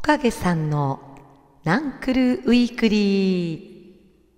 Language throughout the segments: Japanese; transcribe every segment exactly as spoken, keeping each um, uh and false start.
かげさんのナンクルウィークリー。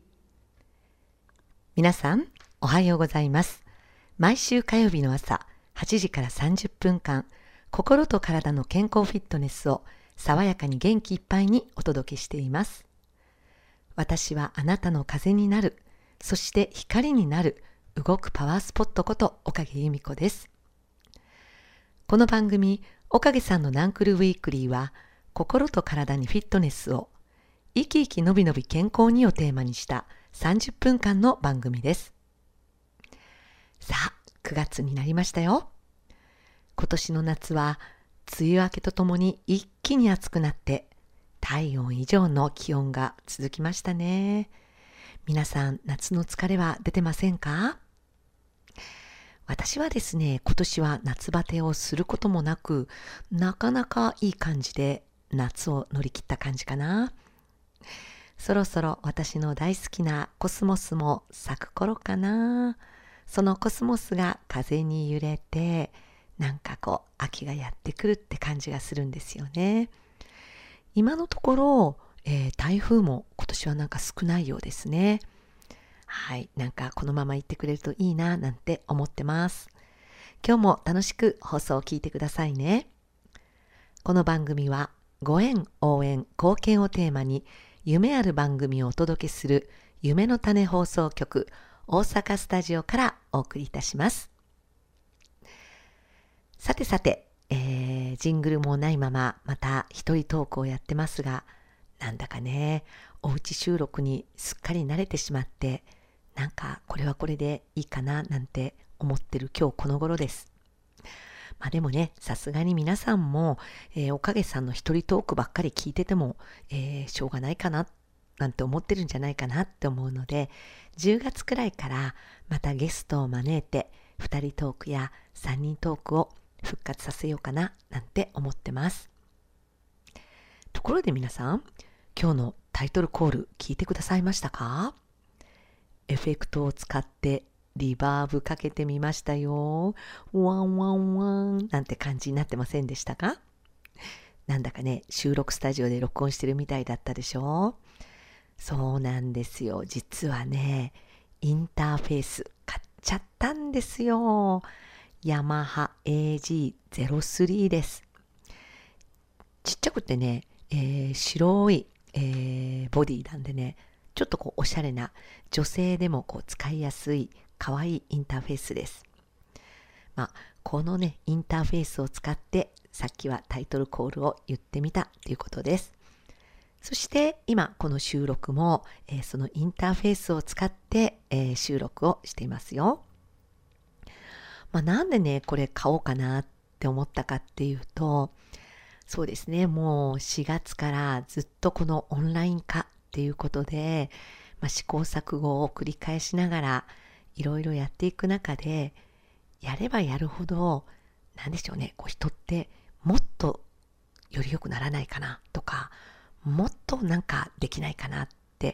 皆さんおはようございます。毎週火曜日の朝はちじからさんじゅっぷんかん、心と体の健康フィットネスを爽やかに元気いっぱいにお届けしています。私はあなたの風になる、そして光になる動くパワースポットこと岡毛由美子です。この番組岡毛さんのナンクルウィークリーは、心と体にフィットネスを、生き生きのびのび健康にをテーマにしたさんじゅっぷんかんの番組です。さあ、くがつになりましたよ。今年の夏は梅雨明けとともに一気に暑くなって、体温以上の気温が続きましたね。皆さん、夏の疲れは出てませんか？私はですね、今年は夏バテをすることもなく、なかなかいい感じで夏を乗り切った感じかな。そろそろ私の大好きなコスモスも咲く頃かな。そのコスモスが風に揺れて、なんかこう秋がやってくるって感じがするんですよね。今のところ、えー、台風も今年はなんか少ないようですね。はい、なんかこのまま行ってくれるといいななんて思ってます。今日も楽しく放送を聞いてくださいね。この番組はご縁、応援、貢献をテーマに夢ある番組をお届けする夢の種放送局大阪スタジオからお送りいたします。さてさて、えー、ジングルもないまままた一人トークをやってますが、なんだかね、おうち収録にすっかり慣れてしまって、なんかこれはこれでいいかななんて思ってる今日この頃です。まあでもね、さすがに皆さんも、えー、おかげさんの一人トークばっかり聞いてても、えー、しょうがないかななんて思ってるんじゃないかなって思うので、じゅうがつくらいからまたゲストを招いてふたりトークやさんにんトークを復活させようかななんて思ってます。ところで皆さん、今日のタイトルコール聞いてくださいましたか？エフェクトを使ってリバーブかけてみましたよ。ワンワンワンなんて感じになってませんでしたか？なんだかね、収録スタジオで録音してるみたいだったでしょ？そうなんですよ。実はね、インターフェース買っちゃったんですよ。ヤマハ エージーゼロスリー です。ちっちゃくてね、えー、白い、えー、ボディなんでね、ちょっとこうおしゃれな女性でもこう使いやすい可愛いインターフェースです。まあ、このね、インターフェースを使ってさっきはタイトルコールを言ってみたということです。そして今この収録も、えー、そのインターフェースを使って、えー、収録をしていますよ。まあ、なんでね、これ買おうかなって思ったかっていうと、そうですね、もうしがつからずっとこのオンライン化っていうことで、まあ、試行錯誤を繰り返しながらいろいろやっていく中で、やればやるほど、なんでしょうね、こう人ってもっとより良くならないかなとか、もっとなんかできないかなって、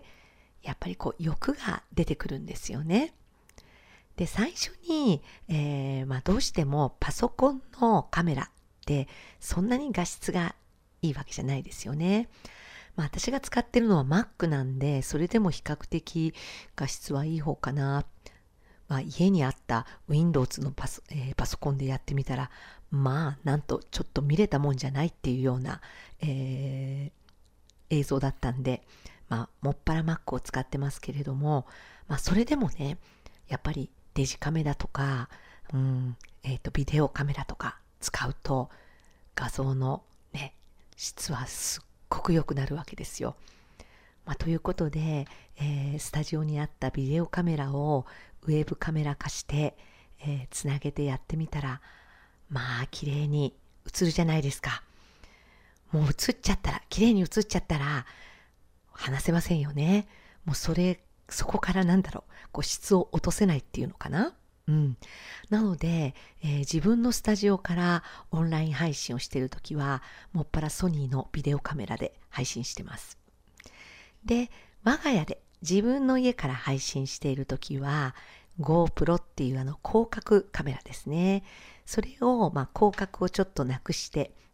やっぱりこう欲が出てくるんですよね。で、最初に、えーまあ、どうしてもパソコンのカメラってそんなに画質がいいわけじゃないですよね。まあ、私が使ってるのは Mac なんで、それでも比較的画質はいい方かな。まあ、家にあった Windows のパソ、えー、パソコンでやってみたら、まあ、なんとちょっと見れたもんじゃないっていうような、えー映像だったんで、まあ、もっぱら Mac を使ってますけれども、まあ、それでもね、やっぱりデジカメだとか、うん、えっと、ビデオカメラとか使うと、画像のね、質はすっごく良くなるわけですよ。まあ、ということで、えー、スタジオにあったビデオカメラをウェブカメラ化して、えー、つなげてやってみたら、まあ、綺麗に映るじゃないですか。もう映っちゃったら、綺麗に映っちゃったら、話せませんよね。もうそれ、そこからなんだろう、こう質を落とせないっていうのかな。うん。なので、えー、自分のスタジオからオンライン配信をしているときは、もっぱらソニーのビデオカメラで配信してます。で、我が家で自分の家から配信しているときは、GoPro っていうあの広角カメラですね。それを、まあ、広角をちょっとなくして、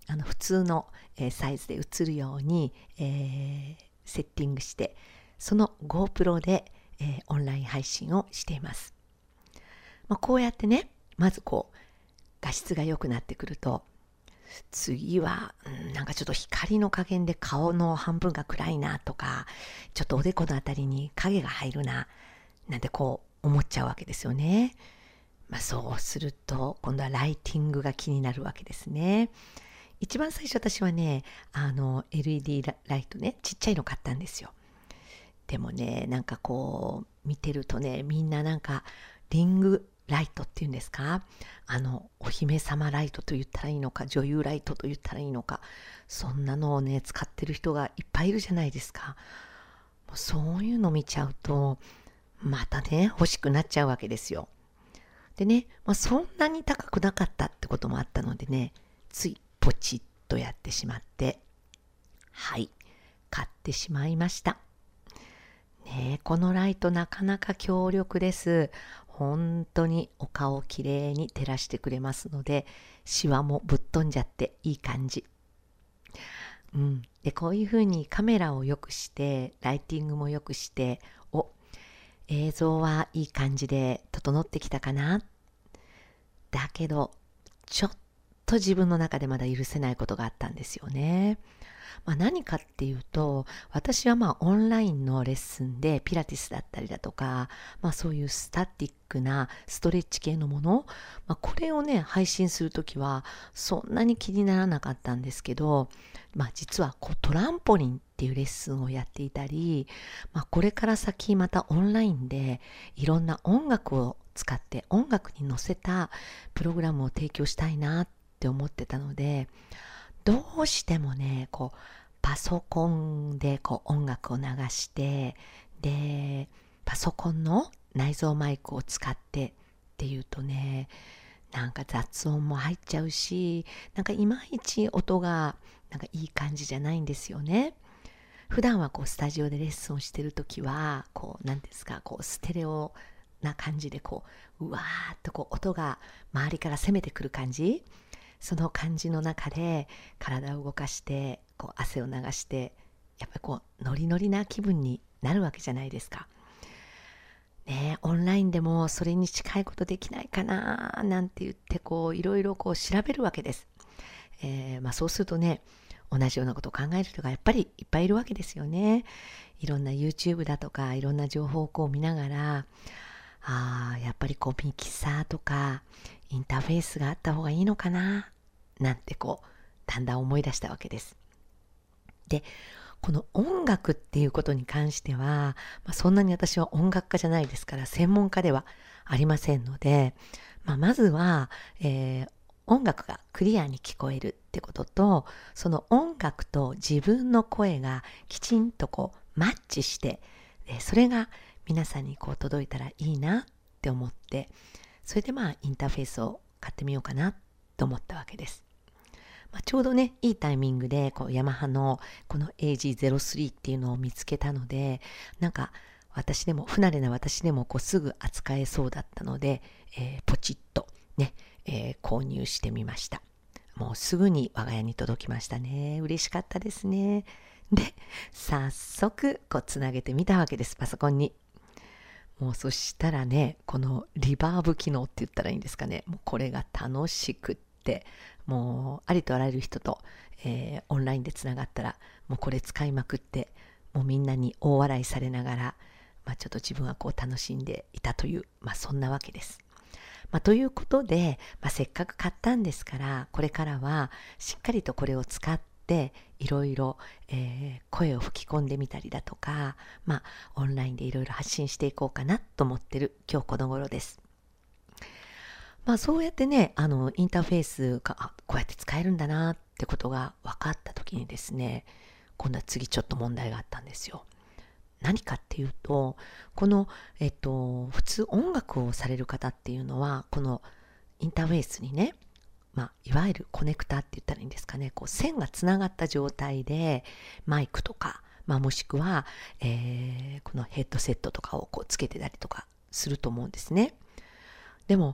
あの普通の、えーサイズで映るように、えーセッティングして、その GoPro で、えーオンライン配信をしています。まあ、こうやってね、まずこう画質が良くなってくると、次は、うん、なんかちょっと光の加減で顔の半分が暗いなとか、ちょっとおでこのあたりに影が入るな、なんてこう思っちゃうわけですよね。まあ、そうすると、今度はライティングが気になるわけですね。一番最初私はね、あの エルイーディー ライトね、ちっちゃいの買ったんですよ。でもね、なんかこう見てるとね、みんななんかリングライトっていうんですか、あのお姫様ライトと言ったらいいのか、女優ライトと言ったらいいのか、そんなのをね使ってる人がいっぱいいるじゃないですか。もうそういうの見ちゃうとまたね欲しくなっちゃうわけですよ。でね、まあ、そんなに高くなかったってこともあったのでね、ついポチッとやってしまって、はい、買ってしまいました。ねえ、このライトなかなか強力です。本当にお顔をきれいに照らしてくれますので、シワもぶっ飛んじゃっていい感じ。うん。で、こういうふうにカメラを良くして、ライティングも良くして、お、映像はいい感じで整ってきたかな。だけど、ちょっと自分の中でまだ許せないことがあったんですよね。まあ、何かっていうと、私はまあオンラインのレッスンでピラティスだったりだとか、まあそういうスタティックなストレッチ系のもの、まあ、これをね配信するときはそんなに気にならなかったんですけど、まあ実はこうトランポリンっていうレッスンをやっていたり、まあこれから先またオンラインでいろんな音楽を使って音楽に乗せたプログラムを提供したいなって思ってたので、どうしてもね、こう、パソコンでこう音楽を流して、で、パソコンの内蔵マイクを使ってっていうとね、なんか雑音も入っちゃうし、なんかいまいち音がなんかいい感じじゃないんですよね。普段はこうスタジオでレッスンをしてるときは、こう、なんですか、こうステレオな感じでこう、うわーっとこう音が周りから攻めてくる感じ。その感じの中で体を動かしてこう汗を流して、やっぱりこうノリノリな気分になるわけじゃないですか。ね、オンラインでもそれに近いことできないかななんて言ってこういろいろこう調べるわけです。えーまあ、そうするとね、同じようなことを考える人がやっぱりいっぱいいるわけですよね。いろんな YouTube だとかいろんな情報をこう見ながら、ああ、やっぱりこうミキサーとかインターフェースがあった方がいいのかななんてこうだんだん思い出したわけです。で、この音楽っていうことに関しては、まあ、そんなに私は音楽家じゃないですから専門家ではありませんので、まあ、まずは、えー音楽がクリアに聞こえるってことと、その音楽と自分の声がきちんとこうマッチして、それが皆さんにこう届いたらいいなって思って、それでまあインターフェースを買ってみようかなと思ったわけです。まあ、ちょうどねいいタイミングでこうヤマハのこの エージーゼロスリー っていうのを見つけたので、なんか私でも不慣れな私でもこうすぐ扱えそうだったので、えー、ポチッとね、えー、購入してみました。もうすぐに我が家に届きましたね。嬉しかったですね。で、早速こうつなげてみたわけです、パソコンに。もうそしたらね、このリバーブ機能って言ったらいいんですかね。もうこれが楽しくって、もうありとあらゆる人と、えー、オンラインでつながったら、もうこれ使いまくって、もうみんなに大笑いされながら、まあ、ちょっと自分はこう楽しんでいたという、まあ、そんなわけです。まあ、ということで、まあ、せっかく買ったんですから、これからはしっかりとこれを使っていろいろ、えー、声を吹き込んでみたりだとか、まあ、オンラインでいろいろ発信していこうかなと思ってる今日この頃です。まあ、そうやってね、あのインターフェースがあこうやって使えるんだなってことが分かった時にですね、今度は次ちょっと問題があったんですよ。何かっていうと、この、えっと、普通音楽をされる方っていうのは、このインターフェースにね、まあ、いわゆるコネクタって言ったらいいんですかね、こう線がつながった状態でマイクとか、まあ、もしくは、えー、このヘッドセットとかをこうつけてたりとかすると思うんですね。でも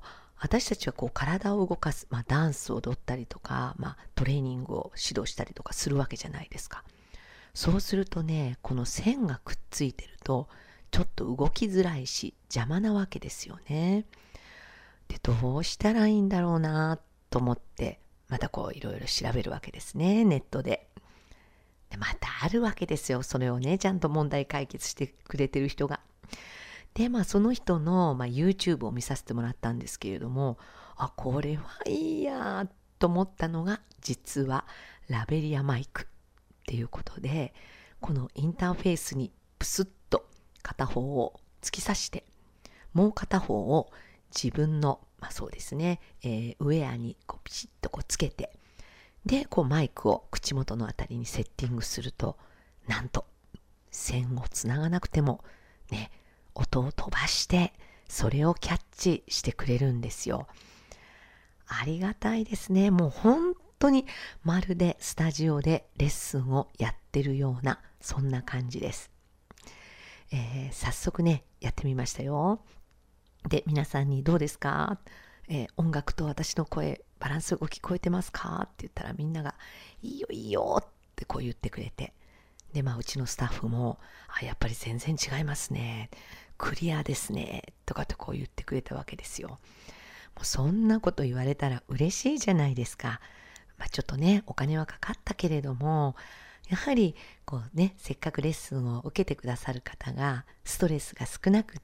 私たちはこう体を動かす、まあ、ダンスを踊ったりとか、まあ、トレーニングを指導したりとかするわけじゃないですか。そうするとね、この線がくっついてるとちょっと動きづらいし邪魔なわけですよね。で、どうしたらいいんだろうなと思って、またこういろいろ調べるわけですね、ネットで。で、またあるわけですよ、それをね、ちゃんと問題解決してくれてる人が。で、まあその人の、まあ、YouTube を見させてもらったんですけれども、あ、これはいいやと思ったのが、実はラベリアマイクっていうことで、このインターフェースにプスッと片方を突き刺して、もう片方を自分の、まあそうですね、えー、ウェアにこうピシッとこうつけて、で、こうマイクを口元のあたりにセッティングすると、なんと線をつながなくてもね、音を飛ばしてそれをキャッチしてくれるんですよ。ありがたいですね。もう本当にまるでスタジオでレッスンをやってるような、そんな感じです。えー、早速ね、やってみましたよ。で、皆さんにどうですか？えー、音楽と私の声、バランスが聞こえてますかって言ったら、みんながいいよいいよってこう言ってくれて、で、まあうちのスタッフも、あ、やっぱり全然違いますね、クリアですねとかってこう言ってくれたわけですよ。もうそんなこと言われたら嬉しいじゃないですか。まあちょっとね、お金はかかったけれども、やはりこうね、せっかくレッスンを受けてくださる方がストレスが少なくって、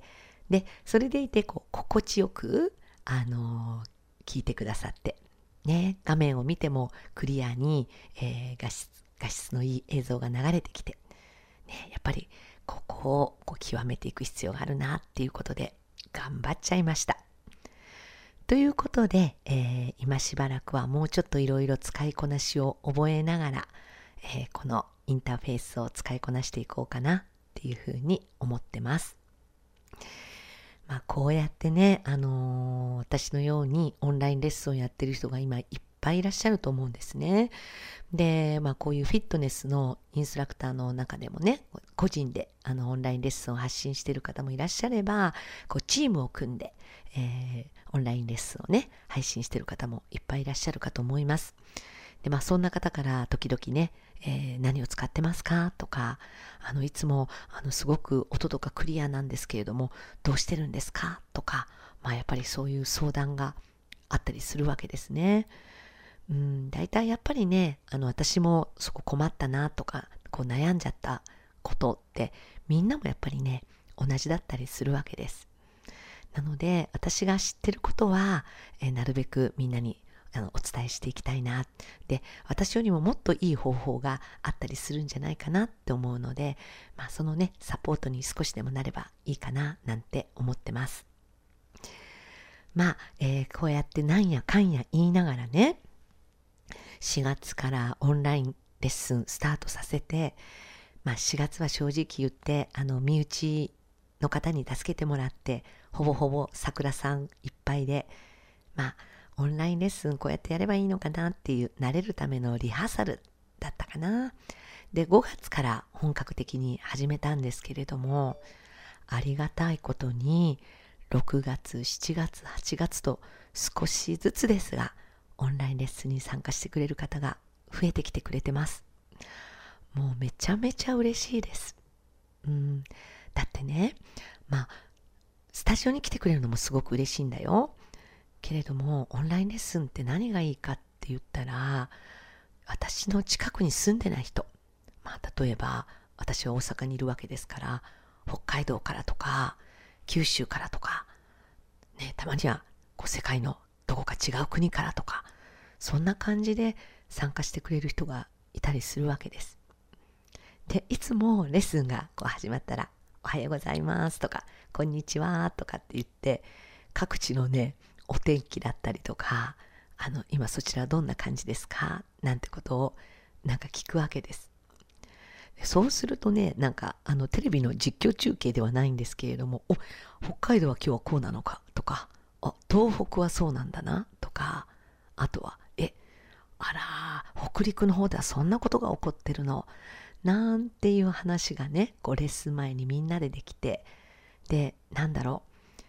で、それでいてこう心地よく、あのー、聞いてくださって、ね、画面を見てもクリアに、えー、画質、画質のいい映像が流れてきて、ね、やっぱりここをこう極めていく必要があるなっていうことで頑張っちゃいました。ということで、えー、今しばらくはもうちょっといろいろ使いこなしを覚えながら、えー、このインターフェースを使いこなしていこうかなっていうふうに思ってます。まあこうやってね、あのー、私のようにオンラインレッスンをやってる人が今いっぱいいらっしゃると思うんですね。で、まあこういうフィットネスのインストラクターの中でもね、個人であのオンラインレッスンを発信している方もいらっしゃれば、こうチームを組んで、えー、オンラインレッスンをね、配信している方もいっぱいいらっしゃるかと思います。で、まあそんな方から時々ね、えー、何を使ってますかとか、あのいつもあのすごく音とかクリアなんですけれども、どうしてるんですかとか、まあやっぱりそういう相談があったりするわけですね。うん、大体やっぱりね、あの私もそこ困ったなとか、こう悩んじゃったことってみんなもやっぱりね、同じだったりするわけです。なので私が知ってることは、えー、なるべくみんなにあのお伝えしていきたいな。で、私よりももっといい方法があったりするんじゃないかなって思うので、まあそのね、サポートに少しでもなればいいかななんて思ってます。まあ、えー、こうやってなんやかんや言いながらね、しがつからオンラインレッスンスタートさせて、まあしがつは正直言って、あの、身内の方に助けてもらって、ほぼほぼ桜さんいっぱいで、まあ、オンラインレッスンこうやってやればいいのかなっていう、慣れるためのリハーサルだったかな。で、ごがつから本格的に始めたんですけれども、ありがたいことに、ろくがつ、しちがつ、はちがつと少しずつですが、オンラインレッスンに参加してくれる方が増えてきてくれてます。もうめちゃめちゃ嬉しいです。うん、だってね、まあ、スタジオに来てくれるのもすごく嬉しいんだよ。けれども、オンラインレッスンって何がいいかって言ったら、私の近くに住んでない人、まあ、例えば私は大阪にいるわけですから、北海道からとか、九州からとか、ね、たまにはこう世界のどこか違う国からとか、そんな感じで参加してくれる人がいたりするわけです。で、いつもレッスンがこう始まったら、おはようございますとか、こんにちはとかって言って、各地のね、お天気だったりとか、あの、今そちらどんな感じですかなんてことをなんか聞くわけです。でそうするとね、なんかあのテレビの実況中継ではないんですけれども、お、北海道は今日はこうなのかとか、あ、東北はそうなんだなとか、あとは、え、あら、北陸の方ではそんなことが起こってるのなんていう話がね、こうレッスン前にみんなでできて、で、なんだろう、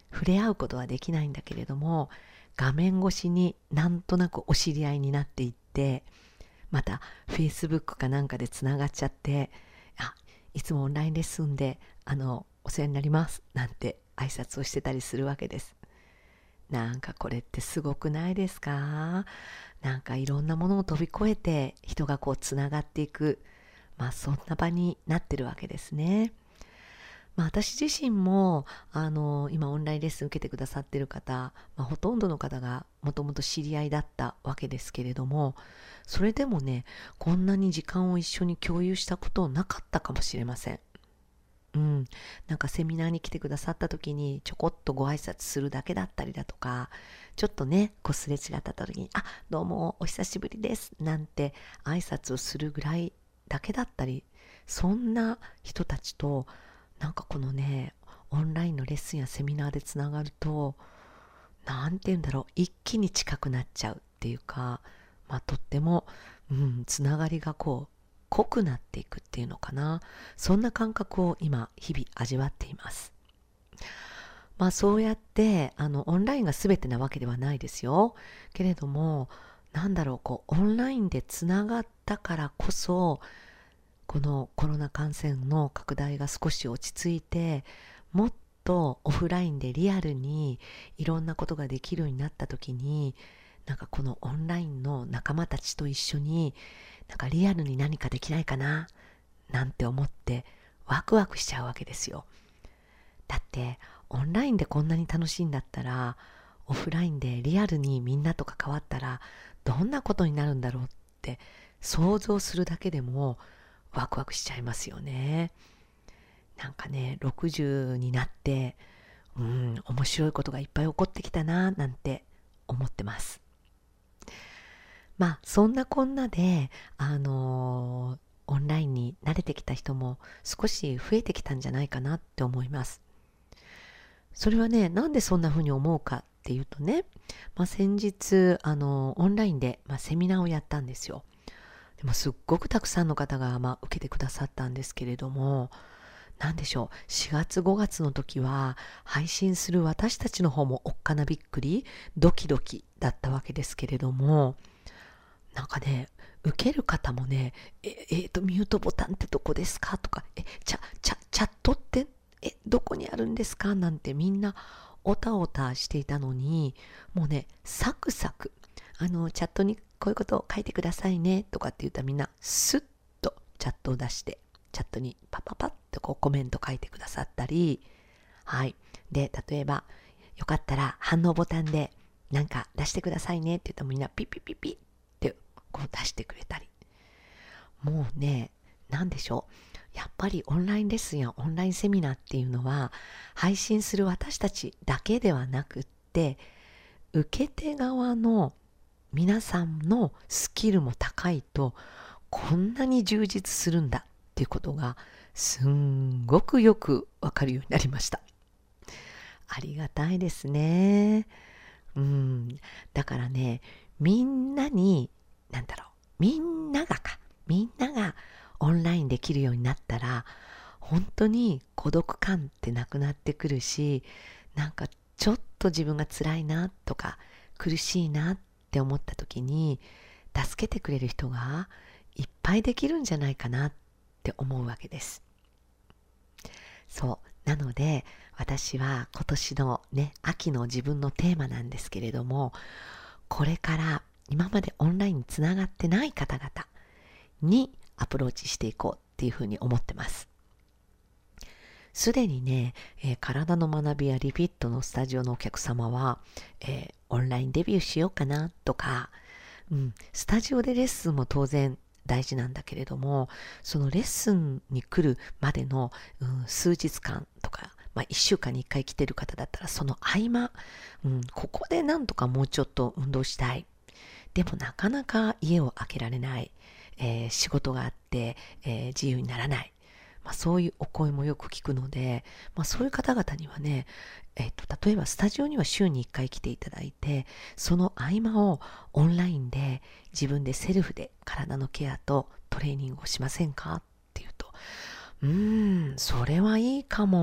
触れ合うことはできないんだけれども、画面越しになんとなくお知り合いになっていって、また Facebook かなんかでつながっちゃって、あ、いつもオンラインレッスンであのお世話になりますなんて挨拶をしてたりするわけです。なんかこれってすごくないですか？なんかいろんなものを飛び越えて人がこうつながっていく、まあそんな場になってるわけですね。まあ、私自身もあの今オンラインレッスン受けてくださってる方、まあ、ほとんどの方がもともと知り合いだったわけですけれども、それでもね、こんなに時間を一緒に共有したことなかったかもしれません。うん、なんかセミナーに来てくださった時にちょこっとご挨拶するだけだったりだとか、ちょっとねこうすれ違った時に「あ、どうもお久しぶりです」なんて挨拶をするぐらいだけだったり、そんな人たちとなんかこのねオンラインのレッスンやセミナーでつながると、なんて言うんだろう、一気に近くなっちゃうっていうか、まあとっても、うん、つながりがこう濃くなっていくっていうのかな。そんな感覚を今日々味わっています。まあそうやってあのオンラインが全てなわけではないですよ。けれども、なんだろう、こうオンラインでつながったからこそ、このコロナ感染の拡大が少し落ち着いて、もっとオフラインでリアルにいろんなことができるようになった時に、なんかこのオンラインの仲間たちと一緒になんかリアルに何かできないかななんて思ってワクワクしちゃうわけですよ。だってオンラインでこんなに楽しいんだったら、オフラインでリアルにみんなと関わったらどんなことになるんだろうって想像するだけでもワクワクしちゃいますよね。なんかね、ろくじゅうになってうん面白いことがいっぱい起こってきたななんて思ってます。まあそんなこんなであのーオンラインに慣れてきた人も少し増えてきたんじゃないかなって思います。それはね、なんでそんな風に思うかっていうとね、まあ、先日あのオンラインで、まあ、セミナーをやったんですよ。でもすっごくたくさんの方が、まあ、受けてくださったんですけれども、なんでしょう、しがつごがつの時は配信する私たちの方もおっかなびっくりドキドキだったわけですけれども、なんかね、受ける方もね、え、えーと、ミュートボタンってどこですかとか、え、チャ、チャ、チャットって、え、どこにあるんですかなんてみんなおたおたしていたのに、もうね、サクサク、あの、チャットにこういうことを書いてくださいねとかって言ったらみんなスッとチャットを出して、チャットにパパパッとこうコメント書いてくださったり、はい。で、例えば、よかったら反応ボタンでなんか出してくださいねって言ったらみんなピッピッピッピッってこう出してくれたり。もうね、なんでしょう。やっぱりオンラインレッスンやオンラインセミナーっていうのは、配信する私たちだけではなくって、受け手側の皆さんのスキルも高いと、こんなに充実するんだっていうことが、すんごくよくわかるようになりました。ありがたいですね。うん。だからね、みんなに、なんだろう、みんながか、みんながオンラインできるようになったら、本当に孤独感ってなくなってくるし、なんかちょっと自分が辛いなとか、苦しいなって思った時に、助けてくれる人がいっぱいできるんじゃないかなって思うわけです。そう。なので、私は今年のね、秋の自分のテーマなんですけれども、これから今までオンラインにつながってない方々にアプローチしていこうっていうふうに思ってます。すでにね、えー、体の学びやリピットのスタジオのお客様は、えー、オンラインデビューしようかなとか、うん、スタジオでレッスンも当然大事なんだけれども、そのレッスンに来るまでの、うん、数日間とか、まあ、いっしゅうかんにいっかい来てる方だったらその合間、うん、ここでなんとかもうちょっと運動したい。でもなかなか家を空けられない。えー、仕事があって、えー、自由にならない。まあ、そういうお声もよく聞くので、まあ、そういう方々にはね、えっと、例えばスタジオには週にいっかい来ていただいて、その合間をオンラインで自分でセルフで体のケアとトレーニングをしませんかっていうと、うーん、それはいいかも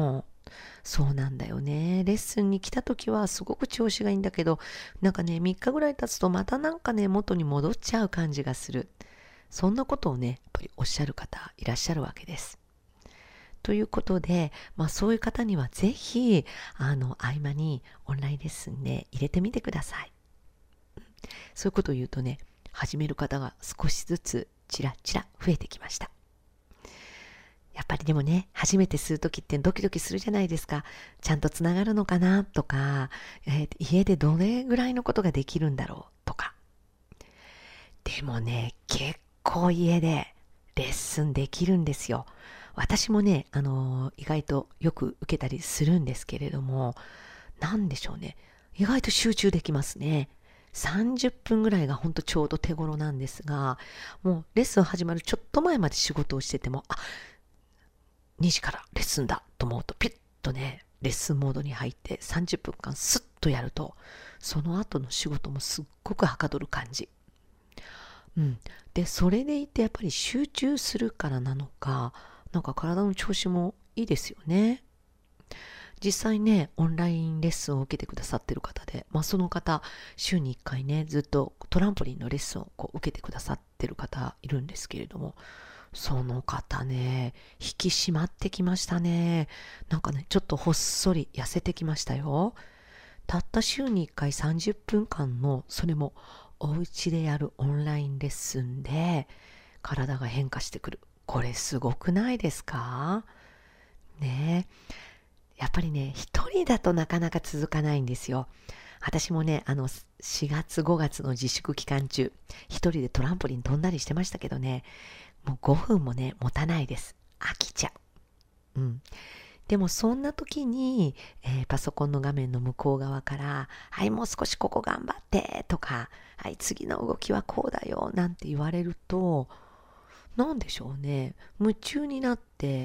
そうなんだよね。レッスンに来た時はすごく調子がいいんだけど、なんかね、みっかぐらい経つとまたなんかね、元に戻っちゃう感じがする。そんなことをね、やっぱりおっしゃる方いらっしゃるわけです。ということで、まあそういう方にはぜひ、あの、合間にオンラインレッスンね、入れてみてください。そういうことを言うとね、始める方が少しずつちらちら増えてきました。やっぱりでもね、初めてするときってドキドキするじゃないですか。ちゃんとつながるのかなとか、えー家でどれぐらいのことができるんだろうとか。でもね、結構家でレッスンできるんですよ。私もね、あのー意外とよく受けたりするんですけれども、なんでしょうね。意外と集中できますね。さんじゅっぷんぐらいがほんとちょうど手頃なんですが、もうレッスン始まるちょっと前まで仕事をしてても、あ、にじからレッスンだと思うとピュッとね、レッスンモードに入ってさんじゅっぷんかんスッとやると、その後の仕事もすっごくはかどる感じ。うん。で、それでいてやっぱり集中するからなのか、なんか体の調子もいいですよね。実際ね、オンラインレッスンを受けてくださってる方で、まあその方、週にいっかいね、ずっとトランポリンのレッスンをこう受けてくださってる方いるんですけれども、その方ね、引き締まってきましたね。なんかね、ちょっとほっそり痩せてきましたよ。たった週にいっかいさんじゅっぷんかんの、それもお家でやるオンラインレッスンで、体が変化してくる。これすごくないですか？ねえ。やっぱりね、一人だとなかなか続かないんですよ。私もね、あの、しがつごがつの自粛期間中、一人でトランポリン飛んだりしてましたけどね、もうごふんもね、持たないです。飽きちゃう。うん。でもそんな時に、えーパソコンの画面の向こう側から、はい、もう少しここ頑張ってとか、はい、次の動きはこうだよなんて言われると、なんでしょうね。夢中になって、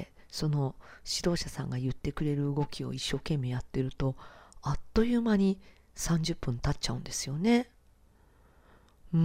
その指導者さんが言ってくれる動きを一生懸命やってると、あっという間にさんじゅっぷん経っちゃうんですよね。うん。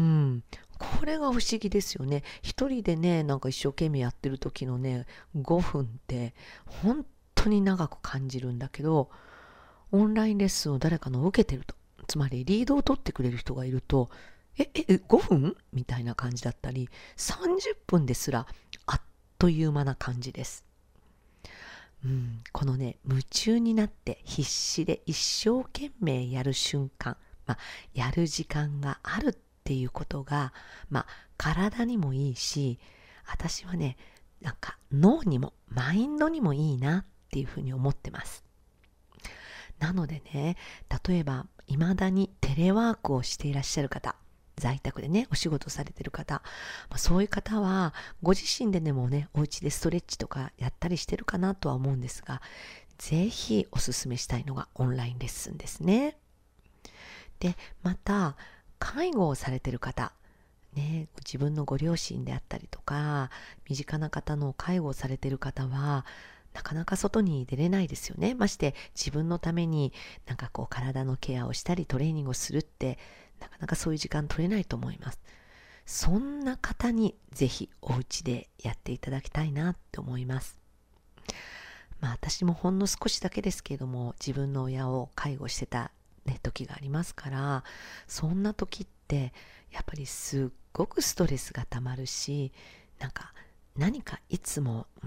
これが不思議ですよね。一人でね、なんか一生懸命やってる時のね、ごふんって本当に長く感じるんだけど、オンラインレッスンを誰かの受けてると、つまりリードを取ってくれる人がいると、え、え、ごふんみたいな感じだったり、さんじゅっぷんですらあっという間な感じです。うん、このね、夢中になって必死で一生懸命やる瞬間、まあ、やる時間があるっていうことが、まあ、体にもいいし、私はね、なんか脳にもマインドにもいいなっていうふうに思ってます。なのでね、例えば未だにテレワークをしていらっしゃる方、在宅でね、お仕事されてる方、まあ、そういう方は、ご自身ででもね、お家でストレッチとかやったりしてるかなとは思うんですが、ぜひお勧めしたいのがオンラインレッスンですね。で、また、介護をされてる方、ね、自分のご両親であったりとか、身近な方の介護をされてる方は、なかなか外に出れないですよね。まして自分のためになんかこう体のケアをしたりトレーニングをするってなかなかそういう時間取れないと思います。そんな方にぜひお家でやっていただきたいなって思います。まあ私もほんの少しだけですけれども自分の親を介護してた、ね、時がありますから、そんな時ってやっぱりすっごくストレスがたまるし、なんか何かいつも、うん、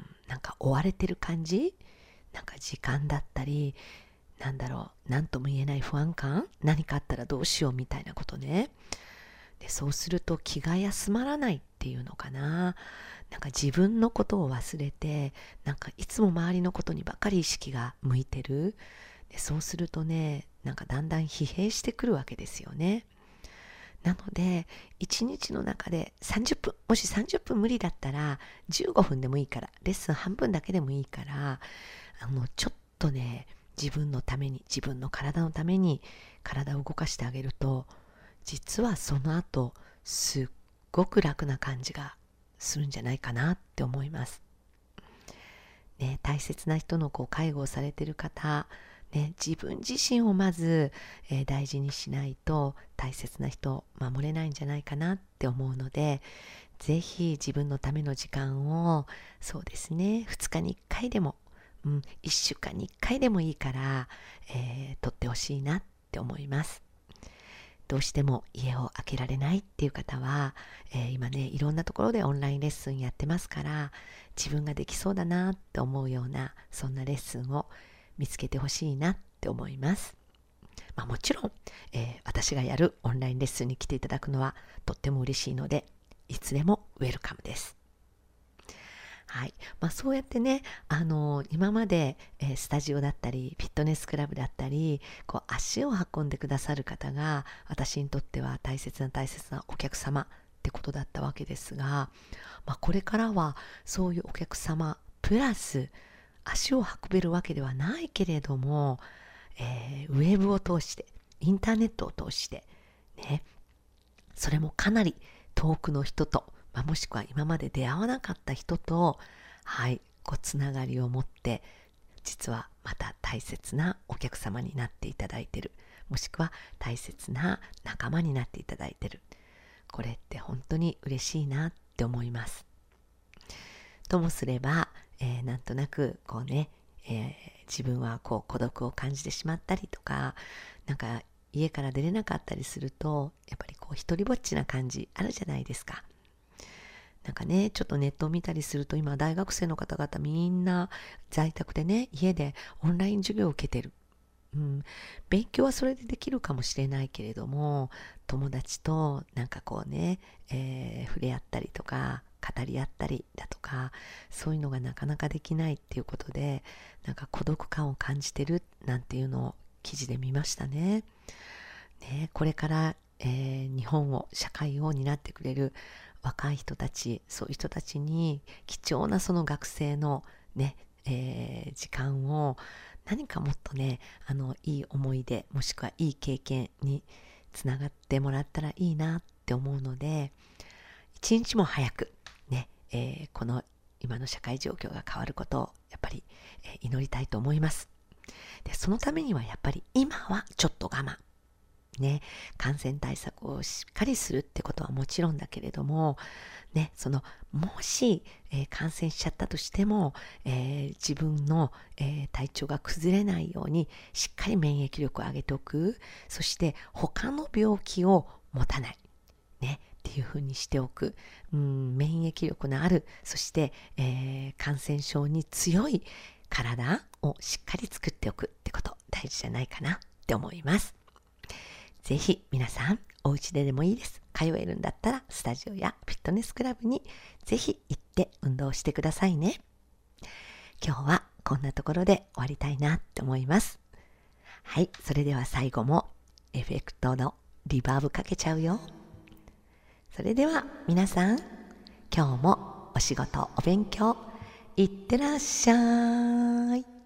なんか追われてる感じ、なんか時間だったり、なんだろう、なんとも言えない不安感、何かあったらどうしようみたいなことね。で、そうすると気が休まらないっていうのかな。なんか自分のことを忘れて、なんかいつも周りのことにばかり意識が向いてる。で、そうするとね、なんかだんだん疲弊してくるわけですよね。なので、いちにちの中でさんじゅっぷん、もしさんじゅっぷん無理だったら、じゅうごふんでもいいから、レッスン半分だけでもいいから、あの、ちょっとね、自分のために、自分の体のために体を動かしてあげると、実はその後、すっごく楽な感じがするんじゃないかなって思います。ね、大切な人のこう介護をされている方、ね、自分自身をまず、えー大事にしないと大切な人を守れないんじゃないかなって思うので、ぜひ自分のための時間を、そうですね、ふつかにいっかいでも、 うん、いっしゅうかんにいっかいでもいいから、えー、取ってほしいなって思います。どうしても家を空けられないっていう方は、えー、今ねいろんなところでオンラインレッスンやってますから、自分ができそうだなって思うようなそんなレッスンを見つけてほしいなって思います。まあ、もちろん、えー、私がやるオンラインレッスンに来ていただくのはとっても嬉しいので、いつでもウェルカムです。はい。まあ、そうやってね、あのー、今まで、えー、スタジオだったり、フィットネスクラブだったり、こう、足を運んでくださる方が、私にとっては大切な大切なお客様ってことだったわけですが、まあ、これからは、そういうお客様、プラス、足を運べるわけではないけれども、えー、ウェブを通して、インターネットを通して、ね、それもかなり遠くの人と、まあ、もしくは今まで出会わなかった人と、はい、こうつながりを持って、実はまた大切なお客様になっていただいている。もしくは大切な仲間になっていただいている。これって本当に嬉しいなって思います。ともすれば、えー、なんとなくこうね、えー、自分はこう孤独を感じてしまったりとか、なんか家から出れなかったりすると、やっぱりこう一人ぼっちな感じあるじゃないですか。なんかね、ちょっとネットを見たりすると、今大学生の方々みんな在宅でね、家でオンライン授業を受けてる。うん、勉強はそれでできるかもしれないけれども、友達となんかこうね、えー、触れ合ったりとか、語り合ったりだとか、そういうのがなかなかできないっていうことで、なんか孤独感を感じてるなんていうのを記事で見ましたね。ね、これから、えー、日本を、社会を担ってくれる若い人たち、そういう人たちに貴重なその学生のね、えー、時間を何かもっとね、あの、いい思い出、もしくはいい経験につながってもらったらいいなって思うので、一日も早くね、えー、この今の社会状況が変わることをやっぱり、えー、祈りたいと思います。で、そのためにはやっぱり今はちょっと我慢。ね、感染対策をしっかりするってことはもちろんだけれども、ね、その、もし、えー、感染しちゃったとしても、えー、自分の、えー、体調が崩れないように、しっかり免疫力を上げておく。そして、他の病気を持たない。ね、っていうふうにしておく。うん、免疫力のある、そして、えー、感染症に強い体をしっかり作っておくってこと、大事じゃないかなって思います。ぜひ皆さん、お家ででもいいです。通えるんだったら、スタジオやフィットネスクラブにぜひ行って運動してくださいね。今日はこんなところで終わりたいなって思います。はい、それでは最後もエフェクトのリバーブかけちゃうよ。それでは皆さん、今日もお仕事、お勉強、いってらっしゃい。